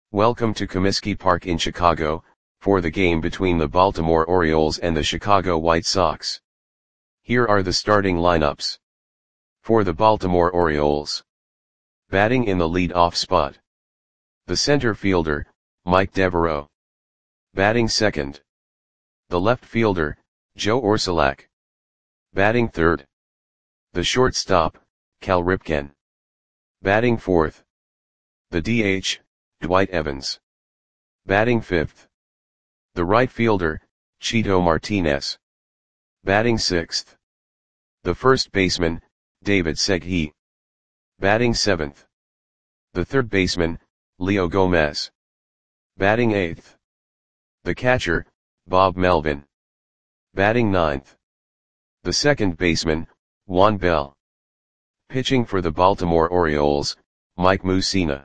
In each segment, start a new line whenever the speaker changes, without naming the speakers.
Welcome to Comiskey Park in Chicago, for the game between the Baltimore Orioles and the Chicago White Sox. Here are the starting lineups. For the Baltimore Orioles. Batting in the lead-off spot. The center fielder, Mike Devereaux. Batting second. The left fielder, Joe Orsulak. Batting third. The shortstop, Cal Ripken. Batting fourth. The DH, Dwight Evans. Batting fifth. The right fielder, Chito Martinez. Batting sixth. The first baseman, David Segui. Batting seventh. The third baseman, Leo Gomez. Batting eighth. The catcher, Bob Melvin. Batting ninth. The second baseman, Juan Bell. Pitching for the Baltimore Orioles, Mike Mussina.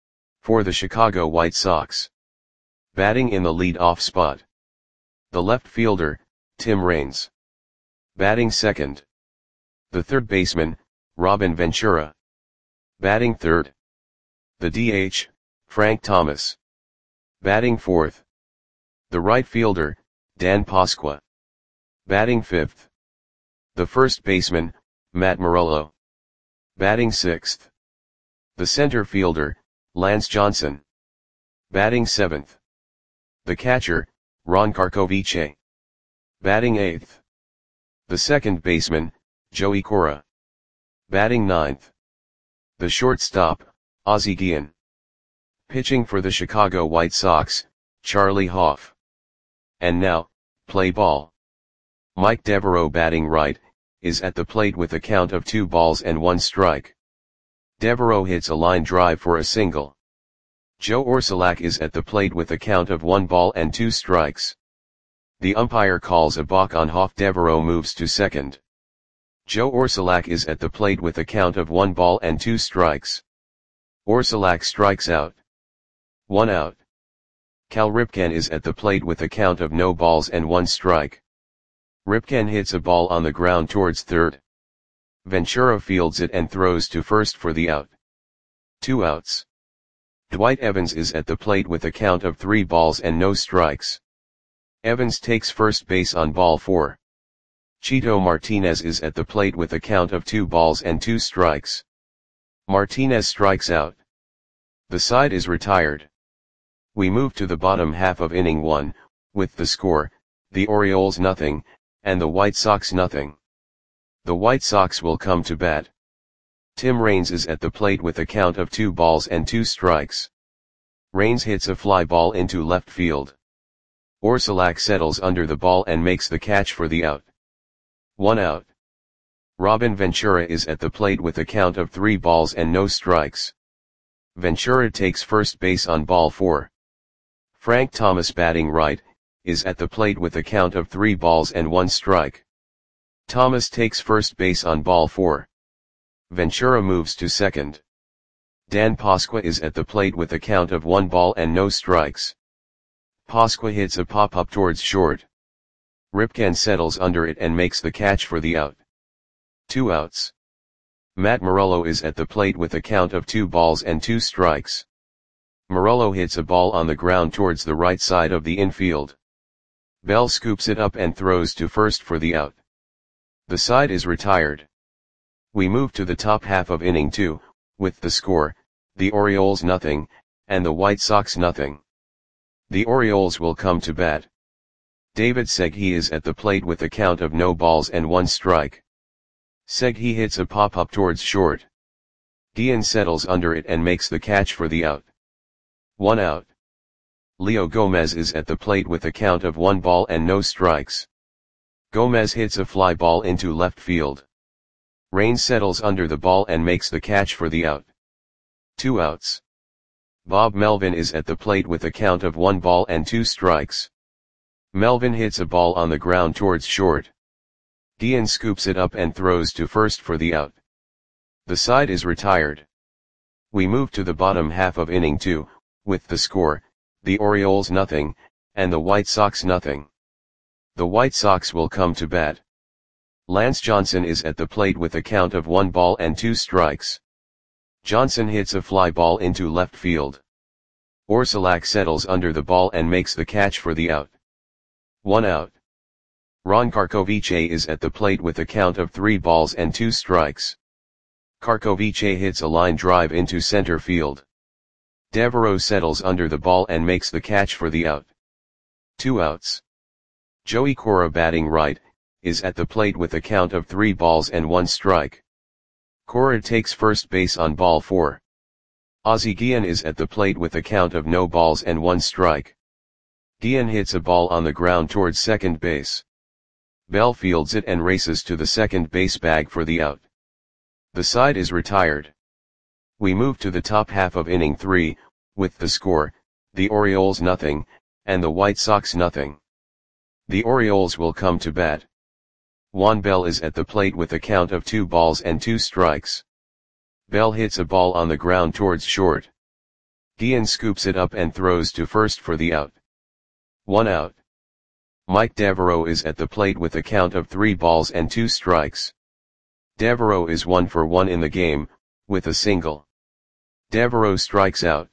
For the Chicago White Sox. Batting in the lead-off spot. The left fielder, Tim Raines. Batting second. The third baseman, Robin Ventura. Batting third. The DH, Frank Thomas. Batting fourth. The right fielder, Dan Pasqua. Batting fifth. The first baseman, Matt Morello. Batting sixth. The center fielder, Lance Johnson. Batting seventh. The catcher, Ron Karkovice. Batting eighth. The second baseman, Joey Cora. Batting ninth. The shortstop, Ozzie Guillen. Pitching for the Chicago White Sox, Charlie Hough. And now, play ball. Mike Devereaux batting right, is at the plate with a count of 2 balls and 1 strike. Devereaux hits a line drive for a single. Joe Orsulak is at the plate with a count of 1 ball and 2 strikes. The umpire calls a balk on Hough. Devereaux moves to second. Joe Orsulak is at the plate with a count of 1 ball and 2 strikes. Orsulak strikes out. 1 out. Cal Ripken is at the plate with a count of no balls and 1 strike. Ripken hits a ball on the ground towards third. Ventura fields it and throws to first for the out. 2 outs. Dwight Evans is at the plate with a count of 3 balls and no strikes. Evans takes first base on ball 4. Chito Martinez is at the plate with a count of 2 balls and 2 strikes. Martinez strikes out. The side is retired. We move to the bottom half of inning 1, with the score, the Orioles nothing, and the White Sox nothing. The White Sox will come to bat. Tim Raines is at the plate with a count of 2 balls and 2 strikes. Raines hits a fly ball into left field. Orsulak settles under the ball and makes the catch for the out. 1 out. Robin Ventura is at the plate with a count of 3 balls and no strikes. Ventura takes first base on ball 4. Frank Thomas batting right, is at the plate with a count of 3 balls and 1 strike. Thomas takes first base on ball 4. Ventura moves to second. Dan Pasqua is at the plate with a count of 1 ball and no strikes. Pasqua hits a pop-up towards short. Ripken settles under it and makes the catch for the out. 2 outs. Matt Morello is at the plate with a count of 2 balls and 2 strikes. Morello hits a ball on the ground towards the right side of the infield. Bell scoops it up and throws to first for the out. The side is retired. We move to the top half of inning 2, with the score, the Orioles nothing, and the White Sox nothing. The Orioles will come to bat. David Segui is at the plate with a count of no balls and 1 strike. Segui hits a pop-up towards short. Guillen settles under it and makes the catch for the out. 1 out. Leo Gomez is at the plate with a count of 1 ball and no strikes. Gomez hits a fly ball into left field. Raines settles under the ball and makes the catch for the out. 2 outs. Bob Melvin is at the plate with a count of 1 ball and 2 strikes. Melvin hits a ball on the ground towards short. Guillen scoops it up and throws to first for the out. The side is retired. We move to the bottom half of inning 2, with the score, the Orioles nothing, and the White Sox nothing. The White Sox will come to bat. Lance Johnson is at the plate with a count of 1 ball and 2 strikes. Johnson hits a fly ball into left field. Orsulak settles under the ball and makes the catch for the out. 1 out. Ron Karkovice is at the plate with a count of 3 balls and 2 strikes. Karkovice hits a line drive into center field. Devereaux settles under the ball and makes the catch for the out. 2 outs. Joey Cora, batting right, is at the plate with a count of 3 balls and 1 strike. Cora takes first base on ball 4. Ozzie Guillen is at the plate with a count of no balls and 1 strike. Guillen hits a ball on the ground towards second base. Bell fields it and races to the second base bag for the out. The side is retired. We move to the top half of inning 3, with the score, the Orioles nothing, and the White Sox nothing. The Orioles will come to bat. Juan Bell is at the plate with a count of 2 balls and 2 strikes. Bell hits a ball on the ground towards short. Guillen scoops it up and throws to first for the out. 1 out. Mike Devereaux is at the plate with a count of 3 balls and 2 strikes. Devereaux is 1 for 1 in the game, with a single. Devereaux strikes out.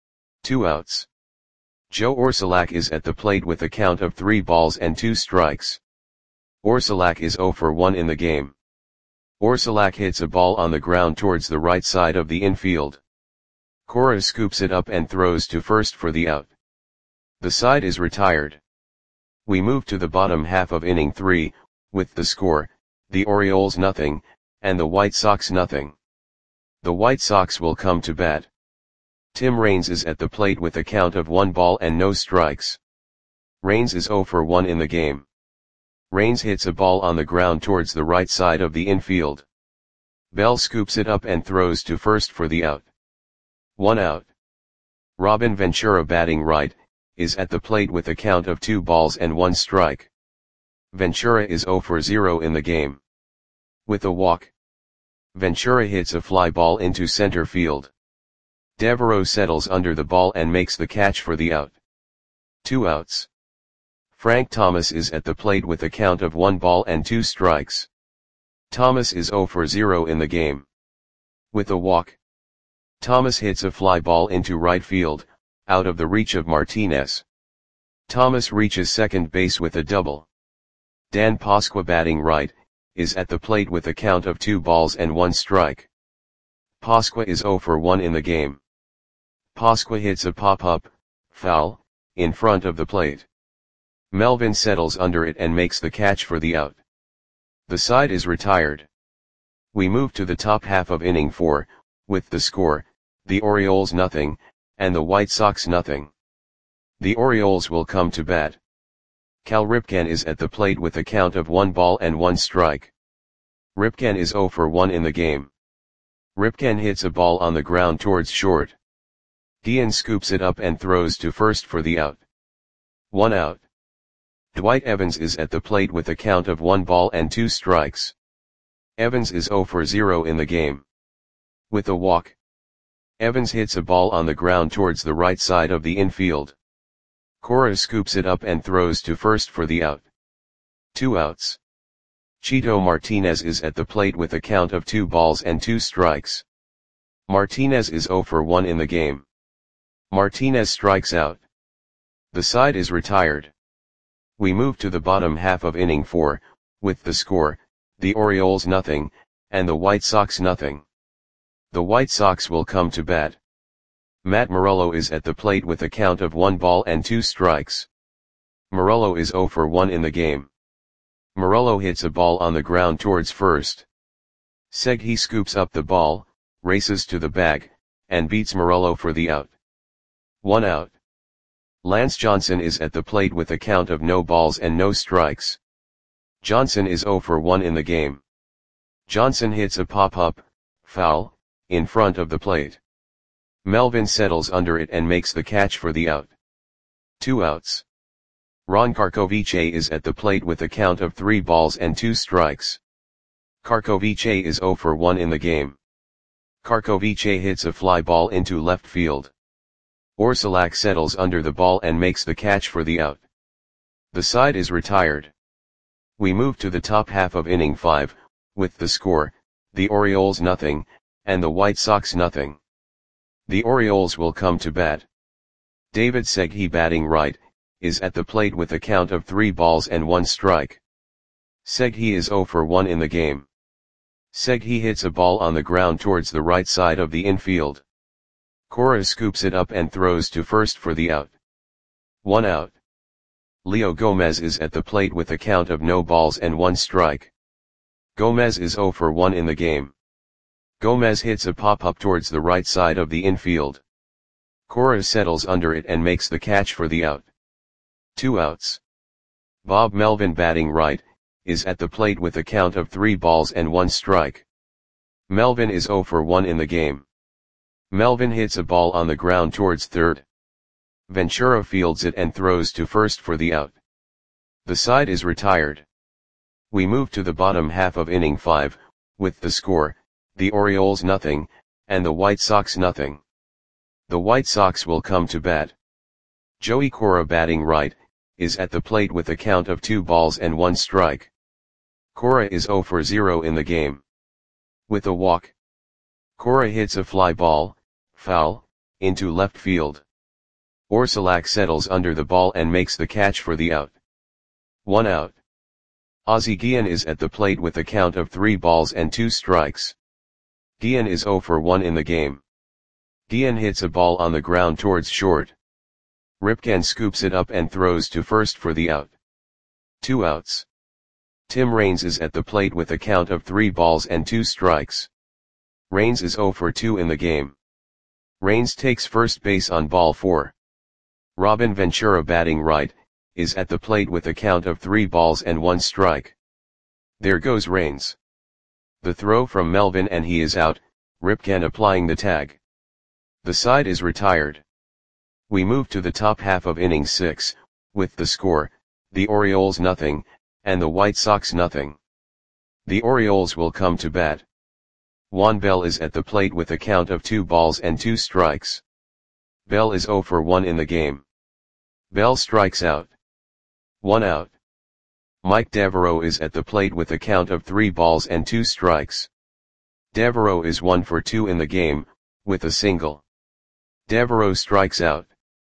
2 outs. Joe Orsulak is at the plate with a count of 3 balls and 2 strikes. Orsulak is 0 for 1 in the game. Orsulak hits a ball on the ground towards the right side of the infield. Cora scoops it up and throws to first for the out. The side is retired. We move to the bottom half of inning 3, with the score, the Orioles nothing, and the White Sox nothing. The White Sox will come to bat. Tim Raines is at the plate with a count of 1 ball and no strikes. Raines is 0 for 1 in the game. Raines hits a ball on the ground towards the right side of the infield. Bell scoops it up and throws to first for the out. 1 out. Robin Ventura, batting right, is at the plate with a count of 2 balls and 1 strike. Ventura is 0 for 0 in the game. With a walk, Ventura hits a fly ball into center field. Devereaux settles under the ball and makes the catch for the out. 2 outs. Frank Thomas is at the plate with a count of 1 ball and 2 strikes. Thomas is 0 for 0 in the game. With a walk, Thomas hits a fly ball into right field, out of the reach of Martinez. Thomas reaches second base with a double. Dan Pasqua, batting right, is at the plate with a count of 2 balls and 1 strike. Pasqua is 0 for 1 in the game. Pasqua hits a pop-up, foul, in front of the plate. Melvin settles under it and makes the catch for the out. The side is retired. We move to the top half of inning 4, with the score, the Orioles nothing, and the White Sox nothing. The Orioles will come to bat. Cal Ripken is at the plate with a count of 1 ball and 1 strike. Ripken is 0 for 1 in the game. Ripken hits a ball on the ground towards short. Guillen scoops it up and throws to first for the out. 1 out. Dwight Evans is at the plate with a count of 1 ball and 2 strikes. Evans is 0 for 0 in the game. With a walk, Evans hits a ball on the ground towards the right side of the infield. Cora scoops it up and throws to first for the out. 2 outs. Chito Martinez is at the plate with a count of 2 balls and 2 strikes. Martinez is 0 for 1 in the game. Martinez strikes out. The side is retired. We move to the bottom half of inning 4, with the score, the Orioles nothing, and the White Sox nothing. The White Sox will come to bat. Matt Morello is at the plate with a count of 1 ball and 2 strikes. Morello is 0 for 1 in the game. Morello hits a ball on the ground towards first. Segui scoops up the ball, races to the bag, and beats Morello for the out. 1 out. Lance Johnson is at the plate with a count of no balls and no strikes. Johnson is 0 for 1 in the game. Johnson hits a pop-up, foul, in front of the plate. Melvin settles under it and makes the catch for the out. 2 outs. Ron Karkovice is at the plate with a count of 3 balls and 2 strikes. Karkovice is 0 for 1 in the game. Karkovice hits a fly ball into left field. Orsulak settles under the ball and makes the catch for the out. The side is retired. We move to the top half of inning 5, with the score, the Orioles nothing, and the White Sox nothing. The Orioles will come to bat. David Seghi batting right, is at the plate with a count of 3 balls and 1 strike. Seghi is 0 for 1 in the game. Seghi hits a ball on the ground towards the right side of the infield. Cora scoops it up and throws to first for the out. 1 out. Leo Gomez is at the plate with a count of no balls and 1 strike. Gomez is 0 for 1 in the game. Gomez hits a pop-up towards the right side of the infield. Cora settles under it and makes the catch for the out. 2 outs. Bob Melvin batting right, is at the plate with a count of 3 balls and 1 strike. Melvin is 0 for 1 in the game. Melvin hits a ball on the ground towards third. Ventura fields it and throws to first for the out. The side is retired. We move to the bottom half of inning 5, with the score, the Orioles nothing, and the White Sox nothing. The White Sox will come to bat. Joey Cora batting right, is at the plate with a count of 2 balls and 1 strike. Cora is 0 for 0 in the game. With a walk, Cora hits a fly ball, foul, into left field. Orsulak settles under the ball and makes the catch for the out. 1 out. Ozzie Guillen is at the plate with a count of 3 balls and 2 strikes. Guillen is 0 for 1 in the game. Guillen hits a ball on the ground towards short. Ripken scoops it up and throws to first for the out. 2 outs. Tim Raines is at the plate with a count of 3 balls and 2 strikes. Raines is 0 for 2 in the game. Raines takes first base on ball 4. Robin Ventura batting right, is at the plate with a count of 3 balls and 1 strike. There goes Raines. The throw from Melvin and he is out, Ripken applying the tag. The side is retired. We move to the top half of inning 6, with the score, the Orioles nothing, and the White Sox nothing. The Orioles will come to bat. Juan Bell is at the plate with a count of 2 balls and 2 strikes. Bell is 0 for 1 in the game. Bell strikes out. 1 out. Mike Devereaux is at the plate with a count of 3 balls and 2 strikes. Devereaux is 1 for 2 in the game, with a single. Devereaux strikes out.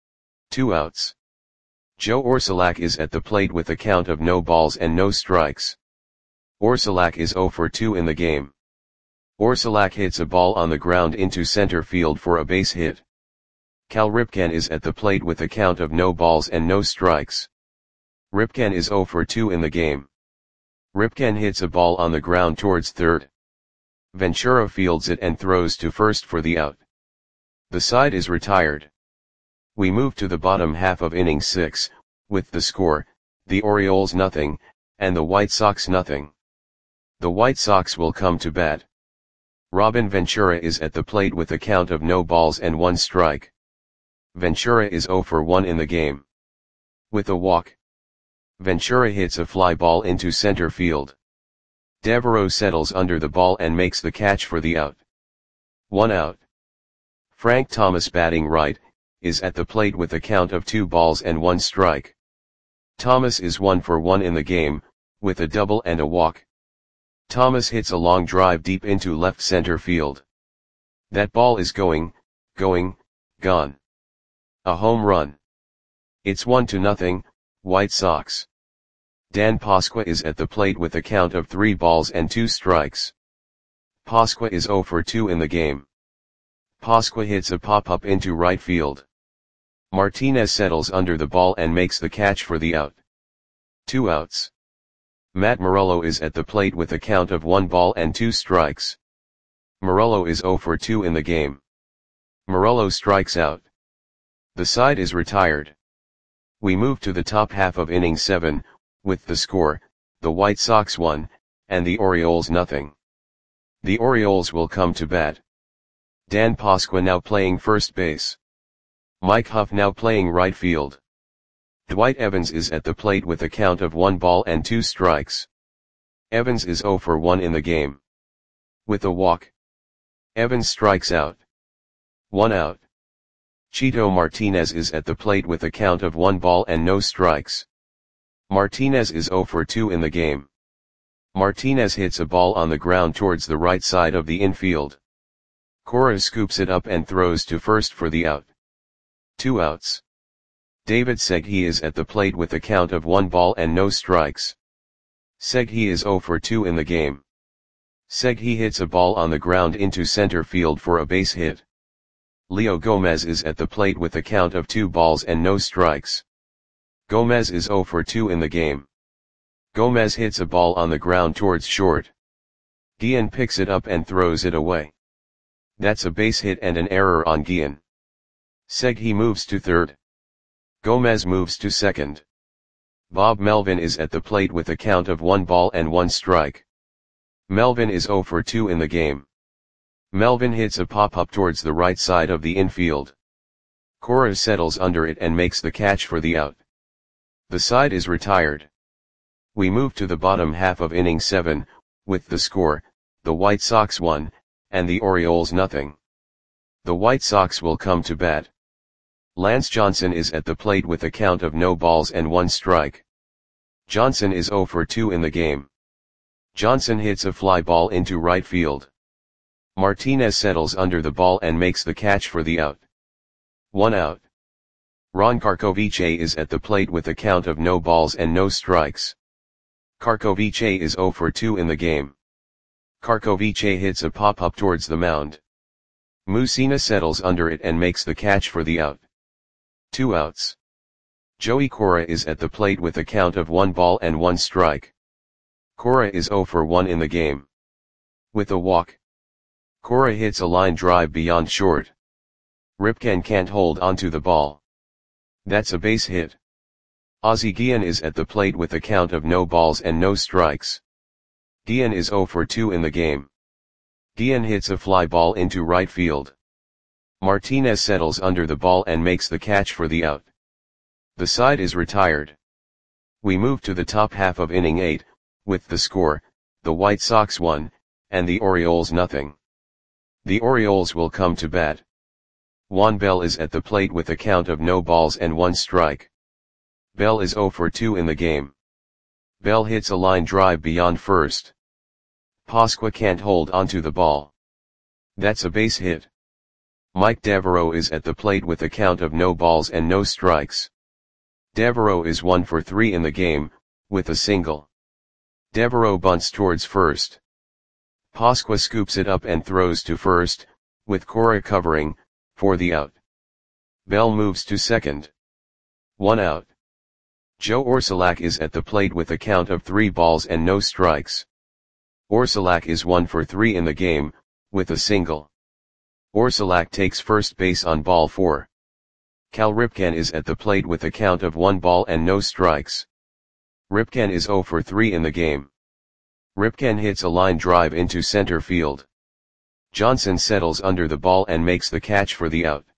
2 outs. Joe Orsulak is at the plate with a count of no balls and no strikes. Orsulak is 0 for 2 in the game. Orsulak hits a ball on the ground into center field for a base hit. Cal Ripken is at the plate with a count of no balls and no strikes. Ripken is 0 for 2 in the game. Ripken hits a ball on the ground towards third. Ventura fields it and throws to first for the out. The side is retired. We move to the bottom half of inning 6, with the score, the Orioles nothing, and the White Sox nothing. The White Sox will come to bat. Robin Ventura is at the plate with a count of no balls and 1 strike. Ventura is 0 for 1 in the game. With a walk, Ventura hits a fly ball into center field. Devereaux settles under the ball and makes the catch for the out. 1 out. Frank Thomas batting right, is at the plate with a count of 2 balls and 1 strike. Thomas is 1 for 1 in the game, with a double and a walk. Thomas hits a long drive deep into left center field. That ball is going, gone. A home run. It's 1-0, White Sox. Dan Pasqua is at the plate with a count of 3 balls and 2 strikes. Pasqua is 0 for 2 in the game. Pasqua hits a pop-up into right field. Martinez settles under the ball and makes the catch for the out. 2 outs. Matt Morello is at the plate with a count of 1 ball and 2 strikes. Morello is 0 for 2 in the game. Morello strikes out. The side is retired. We move to the top half of inning 7, with the score, the White Sox 1, and the Orioles nothing. The Orioles will come to bat. Dan Pasqua now playing first base. Mike Huff now playing right field. Dwight Evans is at the plate with a count of 1 ball and 2 strikes. Evans is 0 for 1 in the game. With a walk, Evans strikes out. 1 out. Chito Martinez is at the plate with a count of 1 ball and no strikes. Martinez is 0 for 2 in the game. Martinez hits a ball on the ground towards the right side of the infield. Cora scoops it up and throws to first for the out. 2 outs. David Segui is at the plate with a count of 1 ball and no strikes. Segui is 0 for 2 in the game. Segui hits a ball on the ground into center field for a base hit. Leo Gomez is at the plate with a count of 2 balls and no strikes. Gomez is 0 for 2 in the game. Gomez hits a ball on the ground towards short. Guillen picks it up and throws it away. That's a base hit and an error on Guillen. Segui moves to third. Gomez moves to second. Bob Melvin is at the plate with a count of 1 ball and 1 strike. Melvin is 0 for 2 in the game. Melvin hits a pop-up towards the right side of the infield. Cora settles under it and makes the catch for the out. The side is retired. We move to the bottom half of inning 7, with the score, the White Sox 1, and the Orioles nothing. The White Sox will come to bat. Lance Johnson is at the plate with a count of no balls and 1 strike. Johnson is 0 for 2 in the game. Johnson hits a fly ball into right field. Martinez settles under the ball and makes the catch for the out. 1 out. Ron Karkovice is at the plate with a count of no balls and no strikes. Karkovice is 0 for 2 in the game. Karkovice hits a pop-up towards the mound. Mussina settles under it and makes the catch for the out. 2 outs. Joey Cora is at the plate with a count of 1 ball and 1 strike. Cora is 0 for 1 in the game. With a walk, Cora hits a line drive beyond short. Ripken can't hold onto the ball. That's a base hit. Ozzie Guillen is at the plate with a count of no balls and no strikes. Guillen is 0 for 2 in the game. Guillen hits a fly ball into right field. Martinez settles under the ball and makes the catch for the out. The side is retired. We move to the top half of inning 8, with the score, the White Sox 1, and the Orioles nothing. The Orioles will come to bat. Juan Bell is at the plate with a count of no balls and 1 strike. Bell is 0 for 2 in the game. Bell hits a line drive beyond first. Pasqua can't hold onto the ball. That's a base hit. Mike Devereaux is at the plate with a count of no balls and no strikes. Devereaux is 1 for 3 in the game, with a single. Devereaux bunts towards first. Pasqua scoops it up and throws to first, with Cora covering, for the out. Bell moves to second. 1 out. Joe Orsulak is at the plate with a count of 3 balls and no strikes. Orsulak is 1 for 3 in the game, with a single. Orsulak takes first base on ball 4. Cal Ripken is at the plate with a count of 1 ball and no strikes. Ripken is 0 for 3 in the game. Ripken hits a line drive into center field. Johnson settles under the ball and makes the catch for the out.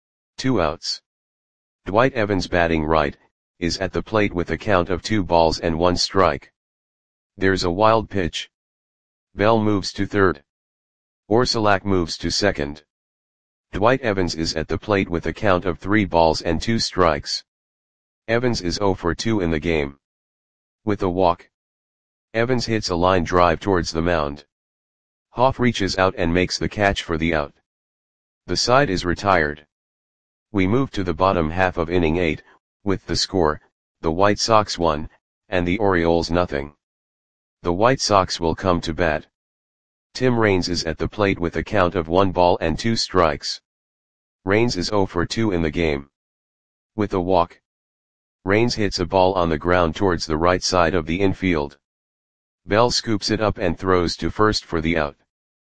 2 outs. Dwight Evans, batting right, is at the plate with a count of 2 balls and 1 strike. There's a wild pitch. Bell moves to third. Orsulak moves to second. Dwight Evans is at the plate with a count of 3 balls and 2 strikes. Evans is 0 for 2 in the game. With a walk, Evans hits a line drive towards the mound. Hoff reaches out and makes the catch for the out. The side is retired. We move to the bottom half of inning 8, with the score, the White Sox 1, and the Orioles nothing. The White Sox will come to bat. Tim Raines is at the plate with a count of 1 ball and 2 strikes. Raines is 0 for 2 in the game. With a walk, Raines hits a ball on the ground towards the right side of the infield. Bell scoops it up and throws to first for the out.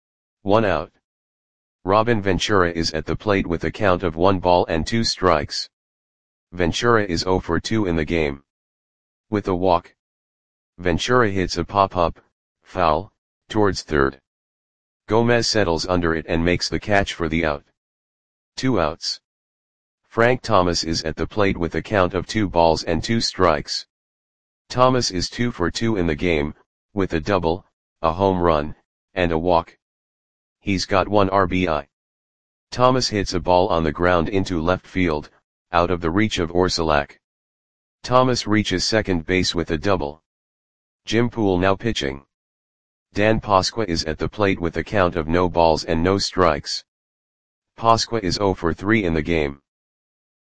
1 out. Robin Ventura is at the plate with a count of 1 ball and 2 strikes. Ventura is 0 for 2 in the game. With a walk, Ventura hits a pop-up, foul, towards third. Gomez settles under it and makes the catch for the out. 2 outs. Frank Thomas is at the plate with a count of 2 balls and 2 strikes. Thomas is 2 for 2 in the game, with a double, a home run, and a walk. He's got 1 RBI. Thomas hits a ball on the ground into left field, out of the reach of Orsulak. Thomas reaches second base with a double. Jim Poole now pitching. Dan Pasqua is at the plate with a count of no balls and no strikes. Pasqua is 0 for 3 in the game.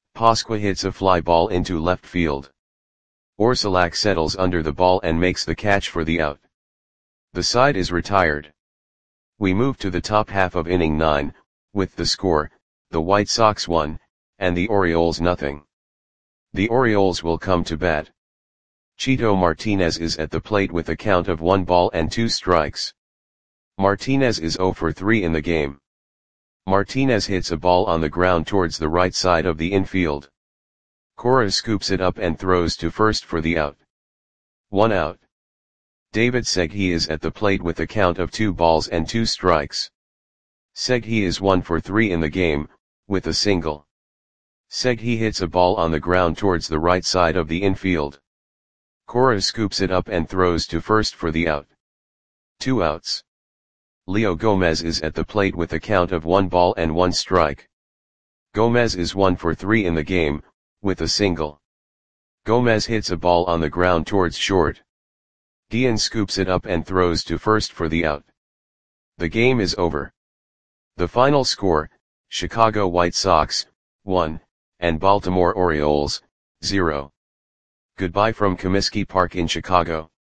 Pasqua hits a fly ball into left field. Orsulak settles under the ball and makes the catch for the out. The side is retired. We move to the top half of inning 9, with the score, the White Sox 1, and the Orioles nothing. The Orioles will come to bat. Chito Martinez is at the plate with a count of 1 ball and 2 strikes. Martinez is 0 for 3 in the game. Martinez hits a ball on the ground towards the right side of the infield. Cora scoops it up and throws to first for the out. 1 out. David Segui is at the plate with a count of 2 balls and 2 strikes. Segui is 1 for 3 in the game, with a single. Segui hits a ball on the ground towards the right side of the infield. Cora scoops it up and throws to first for the out. 2 outs. Leo Gomez is at the plate with a count of 1 ball and 1 strike. Gomez is 1 for 3 in the game, with a single. Gomez hits a ball on the ground towards short. Guillen scoops it up and throws to first for the out. The game is over. The final score, Chicago White Sox, 1, and Baltimore Orioles, 0. Goodbye from Comiskey Park in Chicago.